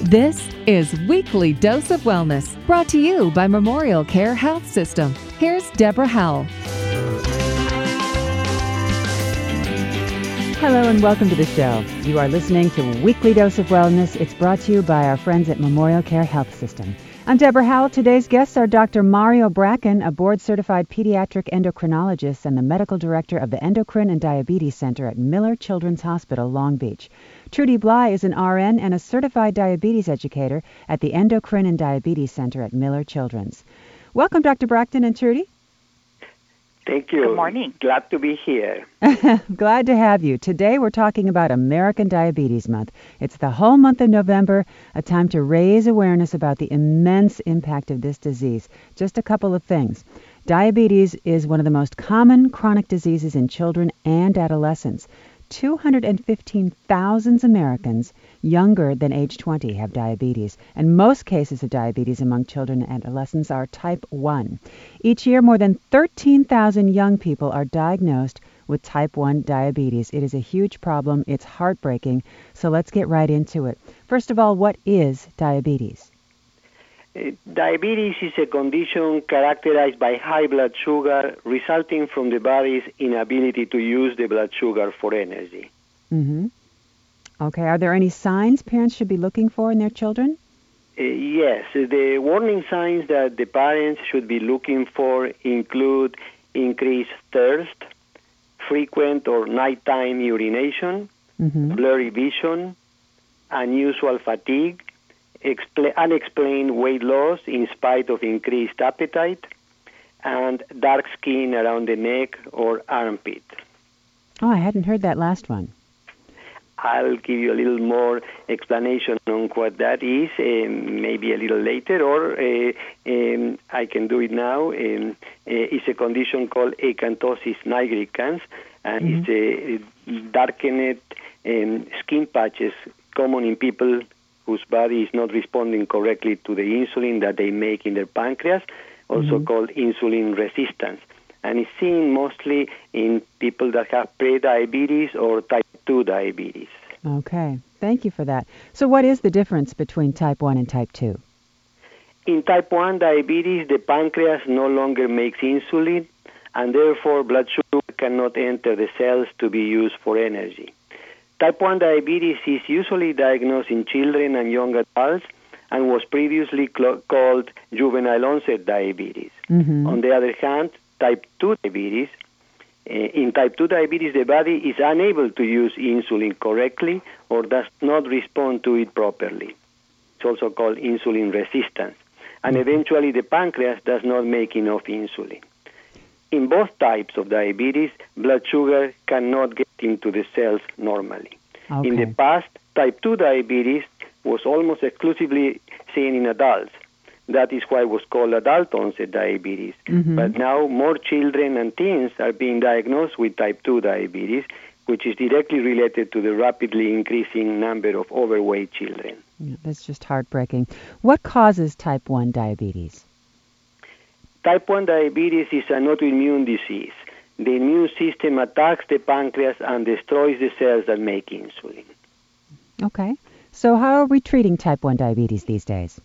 This is Weekly Dose of Wellness, brought to you by Memorial Care Health System. Here's Deborah Howell. Hello and welcome to the show. You are listening to Weekly Dose of Wellness. It's brought to you by our friends at Memorial Care Health System. I'm Deborah Howell. Today's guests are Dr. Mario Bracken, a board-certified pediatric endocrinologist and the medical director of the Endocrine and Diabetes Center at Miller Children's Hospital, Long Beach. Trudy Bly is an RN and a certified diabetes educator at the Endocrine and Diabetes Center at Miller Children's. Welcome, Dr. Bracken and Trudy. Thank you. Good morning. Glad to be here. Glad to have you. Today we're talking about American Diabetes Month. It's the whole month of November, a time to raise awareness about the immense impact of this disease. Just a couple of things. Diabetes is one of the most common chronic diseases in children and adolescents. 215,000 Americans younger than age 20 have diabetes, and most cases of diabetes among children and adolescents are type 1. Each year, more than 13,000 young people are diagnosed with type 1 diabetes. It is a huge problem. It's heartbreaking. So let's get right into it. First of all, what is diabetes? Diabetes is a condition characterized by high blood sugar resulting from the body's inability to use the blood sugar for energy. Mm-hmm. Okay. Are there any signs parents should be looking for in their children? Yes. The warning signs that the parents should be looking for include increased thirst, frequent or nighttime urination, blurry vision, unusual fatigue, unexplained weight loss in spite of increased appetite, and dark skin around the neck or armpit. Oh, I hadn't heard that last one. I'll give you a little more explanation on what that is, maybe a little later, or I can do it now. It's a condition called acanthosis nigricans, and it's a darkened skin patches common in people whose body is not responding correctly to the insulin that they make in their pancreas, also called insulin resistance. And it's seen mostly in people that have prediabetes or type 2 diabetes. Okay. Thank you for that. So what is the difference between type 1 and type 2? In type 1 diabetes, the pancreas no longer makes insulin, and therefore blood sugar cannot enter the cells to be used for energy. Type 1 diabetes is usually diagnosed in children and young adults and was previously called juvenile onset diabetes. On the other hand, type 2 diabetes, in type 2 diabetes, the body is unable to use insulin correctly or does not respond to it properly. It's also called insulin resistance. And eventually the pancreas does not make enough insulin. In both types of diabetes, blood sugar cannot get into the cells normally. Okay. In the past, type 2 diabetes was almost exclusively seen in adults. That is why it was called adult-onset diabetes. But now more children and teens are being diagnosed with type 2 diabetes, which is directly related to the rapidly increasing number of overweight children. Yeah, that's just heartbreaking. What causes type 1 diabetes? Type 1 diabetes is an autoimmune disease. The immune system attacks the pancreas and destroys the cells that make insulin. Okay. So how are we treating type 1 diabetes these days?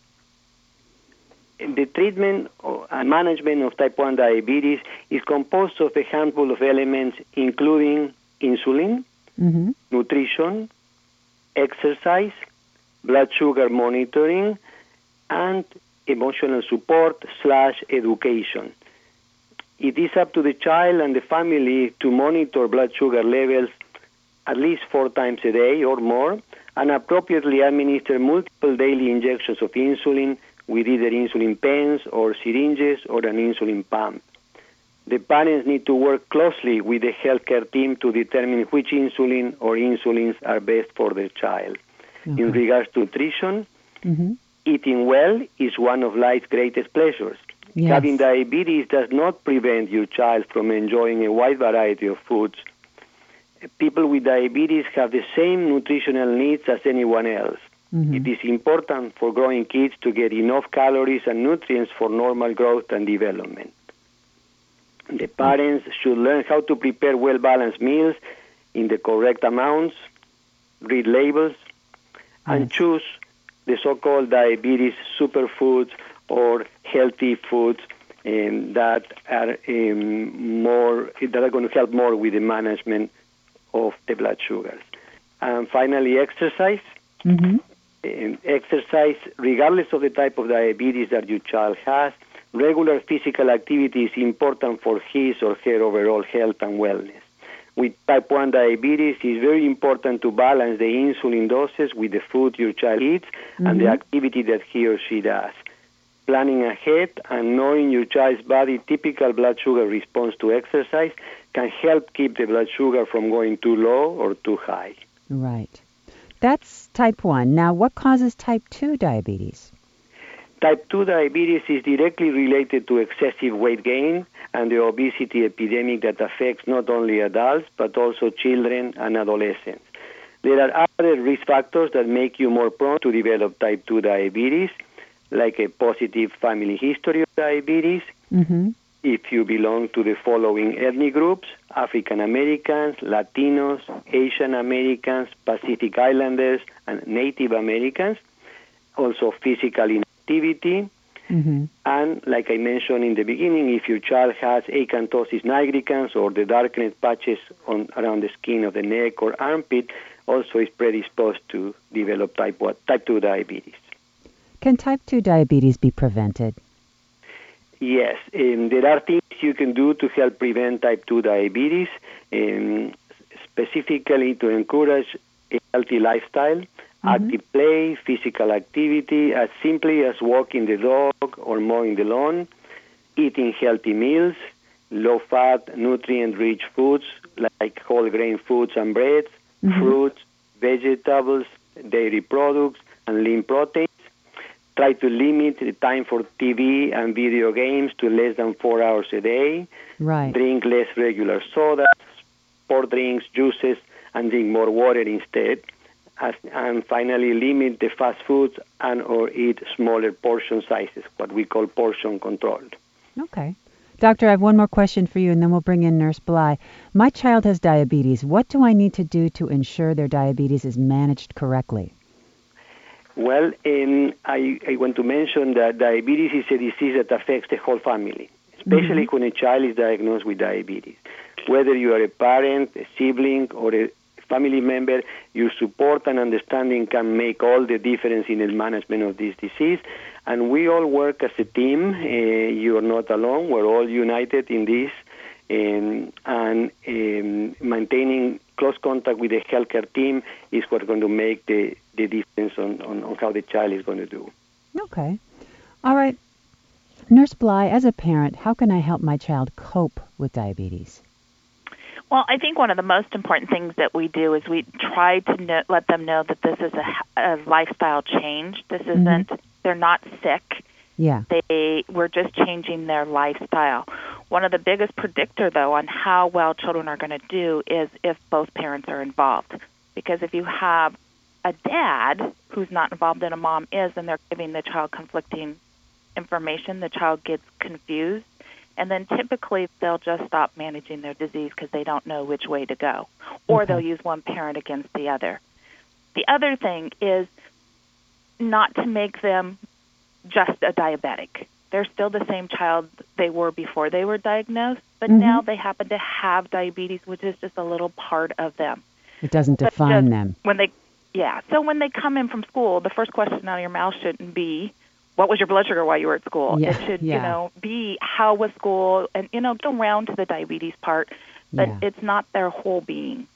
The treatment and management of type 1 diabetes is composed of a handful of elements, including insulin, nutrition, exercise, blood sugar monitoring, and emotional support / education. It is up to the child and the family to monitor blood sugar levels at least 4 times a day or more and appropriately administer multiple daily injections of insulin with either insulin pens or syringes or an insulin pump. The parents need to work closely with the healthcare team to determine which insulin or insulins are best for their child. In regards to nutrition, eating well is one of life's greatest pleasures. Yes. Having diabetes does not prevent your child from enjoying a wide variety of foods. People with diabetes have the same nutritional needs as anyone else. It is important for growing kids to get enough calories and nutrients for normal growth and development. The parents should learn how to prepare well-balanced meals in the correct amounts, read labels, and choose the so-called diabetes superfoods or healthy foods that are going to help more with the management of the blood sugars. And finally, exercise. Mm-hmm. Exercise, regardless of the type of diabetes that your child has, regular physical activity is important for his or her overall health and wellness. With type 1 diabetes, it's very important to balance the insulin doses with the food your child eats and the activity that he or she does. Planning ahead and knowing your child's body typical blood sugar response to exercise can help keep the blood sugar from going too low or too high. Right. That's type 1. Now, what causes type 2 diabetes? Type 2 diabetes is directly related to excessive weight gain and the obesity epidemic that affects not only adults but also children and adolescents. There are other risk factors that make you more prone to develop type 2 diabetes, like a positive family history of diabetes. Mm-hmm. If you belong to the following ethnic groups: African Americans, Latinos, Asian Americans, Pacific Islanders, and Native Americans. Also physical inactivity. Mm-hmm. And like I mentioned in the beginning, if your child has acanthosis nigricans or the darkened patches around the skin of the neck or armpit, also is predisposed to develop type 2 diabetes. Can type 2 diabetes be prevented? Yes, there are things you can do to help prevent type 2 diabetes, specifically to encourage a healthy lifestyle, active play, physical activity, as simply as walking the dog or mowing the lawn, eating healthy meals, low-fat, nutrient-rich foods like whole grain foods and breads, fruits, vegetables, dairy products, and lean proteins. Try to limit the time for TV and video games to less than 4 hours a day. Right. Drink less regular sodas, sport drinks, juices, and drink more water instead. And finally, limit the fast foods and or eat smaller portion sizes, what we call portion control. Okay. Doctor, I have one more question for you, and then we'll bring in Nurse Bly. My child has diabetes. What do I need to do to ensure their diabetes is managed correctly? Well, I want to mention that diabetes is a disease that affects the whole family, especially when a child is diagnosed with diabetes. Whether you are a parent, a sibling, or a family member, your support and understanding can make all the difference in the management of this disease. And we all work as a team. You are not alone. We're all united in this. And maintaining close contact with the healthcare team is what's going to make the difference on how the child is going to do. Okay. All right. Nurse Bly, as a parent, how can I help my child cope with diabetes? Well, I think one of the most important things that we do is we try to let them know that this is a lifestyle change. This isn't, they're not sick. Yeah. We're just changing their lifestyle. One of the biggest predictor, though, on how well children are going to do is if both parents are involved. Because if you have a dad who's not involved and a mom is, and they're giving the child conflicting information, the child gets confused. And then typically they'll just stop managing their disease because they don't know which way to go. Or they'll use one parent against the other. The other thing is not to make them just a diabetic. They're still the same child they were before they were diagnosed, but now they happen to have diabetes, which is just a little part of them. It doesn't define them. So when they come in from school, the first question out of your mouth shouldn't be, what was your blood sugar while you were at school? Yeah, it should, be how was school, and, go around to the diabetes part, but it's not their whole being.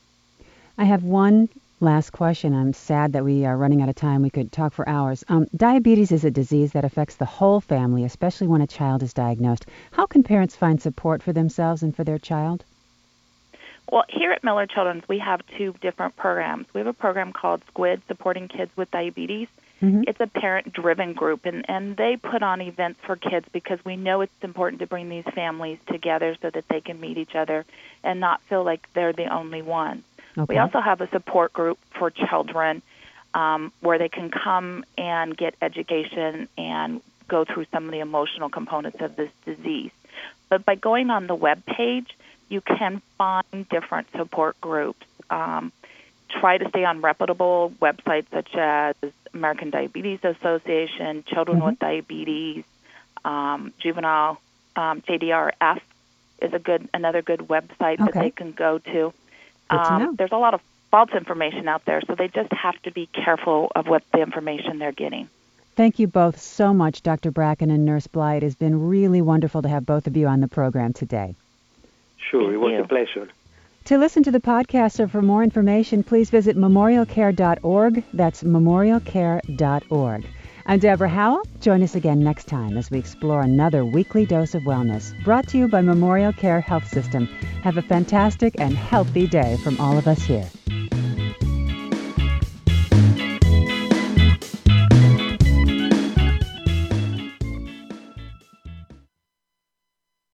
I have one last question. I'm sad that we are running out of time. We could talk for hours. Diabetes is a disease that affects the whole family, especially when a child is diagnosed. How can parents find support for themselves and for their child? Well, here at Miller Children's, we have two different programs. We have a program called SQUID, Supporting Kids with Diabetes. It's a parent-driven group, and they put on events for kids because we know it's important to bring these families together so that they can meet each other and not feel like they're the only ones. We also have a support group for children where they can come and get education and go through some of the emotional components of this disease. But by going on the web page, you can find different support groups. try to stay on reputable websites such as American Diabetes Association, Children with Diabetes, Juvenile JDRF is another good website that they can go to. There's a lot of false information out there, so they just have to be careful of what the information they're getting. Thank you both so much, Dr. Bracken and Nurse Bly. It has been really wonderful to have both of you on the program today. Sure, it was a pleasure. To listen to the podcast or for more information, please visit memorialcare.org. That's memorialcare.org. I'm Deborah Howell. Join us again next time as we explore another weekly dose of wellness, brought to you by Memorial Care Health System. Have a fantastic and healthy day from all of us here.